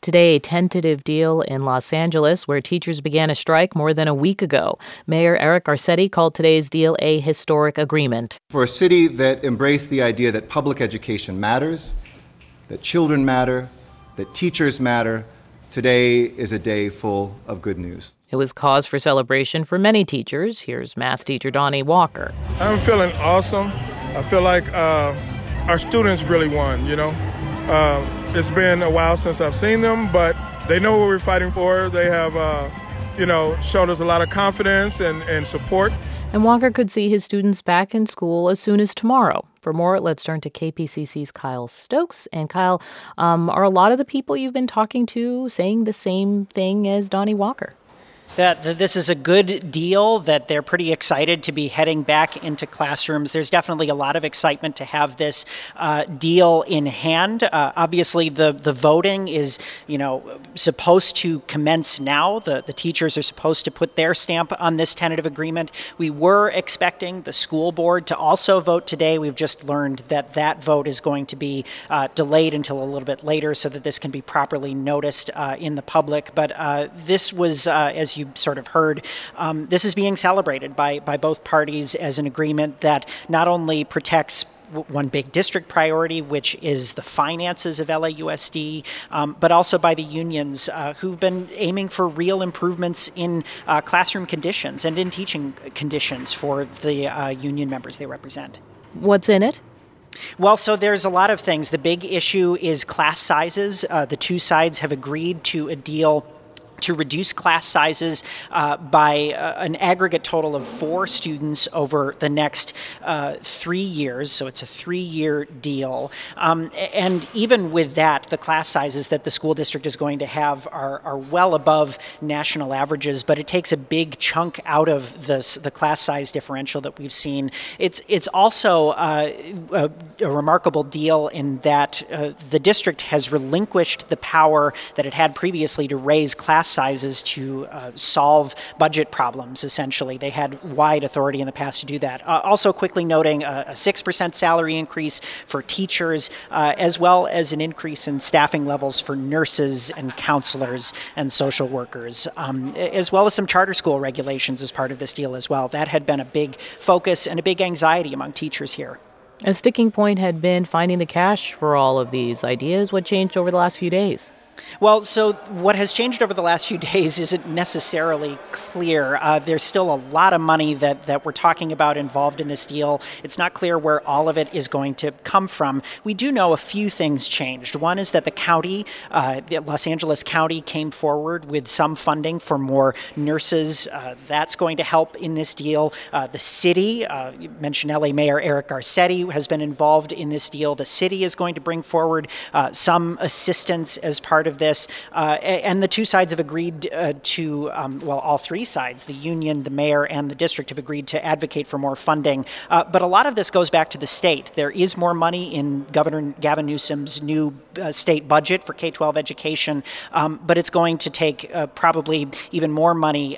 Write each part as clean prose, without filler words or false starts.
Today, a tentative deal in Los Angeles where teachers began a strike more than a week ago. Mayor Eric Garcetti called today's deal a historic agreement. For a city that embraced the idea that public education matters, that children matter, that teachers matter, today is a day full of good news. It was cause for celebration for many teachers. Here's math teacher Donnie Walker. I'm feeling awesome. I feel like our students really won, It's been a while since I've seen them, but they know what we're fighting for. They have, showed us a lot of confidence and support. And Walker could see his students back in school as soon as tomorrow. For more, let's turn to KPCC's Kyle Stokes. And Kyle, are a lot of the people you've been talking to saying the same thing as Donnie Walker? That this is a good deal, that they're pretty excited to be heading back into classrooms. There's definitely a lot of excitement to have this deal in hand. Obviously, the voting is, supposed to commence now. The teachers are supposed to put their stamp on this tentative agreement. We were expecting the school board to also vote today. We've just learned that vote is going to be delayed until a little bit later so that this can be properly noticed in the public. But this was, as you sort of heard, this is being celebrated by both parties as an agreement that not only protects one big district priority, which is the finances of LAUSD, but also by the unions who've been aiming for real improvements in classroom conditions and in teaching conditions for the union members they represent. What's in it? Well, so there's a lot of things. The big issue is class sizes. The two sides have agreed to a deal to reduce class sizes by an aggregate total of 4 students over the next 3 years. So it's a 3-year deal. And even with that, the class sizes that the school district is going to have are well above national averages, but it takes a big chunk out of the class size differential that we've seen. It's also a remarkable deal in that the district has relinquished the power that it had previously to raise class sizes to solve budget problems, essentially. They had wide authority in the past to do that. Also quickly noting a 6% salary increase for teachers, as well as an increase in staffing levels for nurses and counselors and social workers, as well as some charter school regulations as part of this deal as well. That had been a big focus and a big anxiety among teachers here. A sticking point had been finding the cash for all of these ideas. What changed over the last few days? Well, so what has changed over the last few days isn't necessarily clear. There's still a lot of money that we're talking about involved in this deal. It's not clear where all of it is going to come from. We do know a few things changed. One is that the county, the Los Angeles County, came forward with some funding for more nurses. That's going to help in this deal. The city, you mentioned LA Mayor Eric Garcetti, has been involved in this deal. The city is going to bring forward some assistance as part of this, and the two sides have agreed all 3 sides, the union, the mayor, and the district, have agreed to advocate for more funding. But a lot of this goes back to the state. There is more money in Governor Gavin Newsom's new state budget for K-12 education, but it's going to take probably even more money,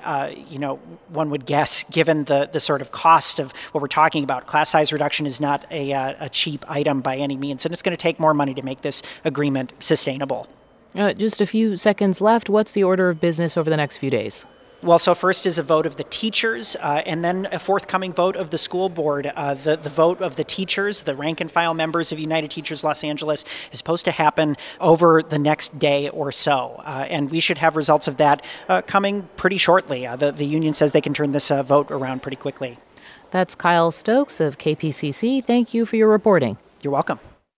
one would guess, given the sort of cost of what we're talking about. Class size reduction is not a cheap item by any means, and it's going to take more money to make this agreement sustainable. Just a few seconds left. What's the order of business over the next few days? Well, so first is a vote of the teachers, and then a forthcoming vote of the school board. The vote of the teachers, the rank and file members of United Teachers Los Angeles, is supposed to happen over the next day or so. And we should have results of that coming pretty shortly. The union says they can turn this vote around pretty quickly. That's Kyle Stokes of KPCC. Thank you for your reporting. You're welcome.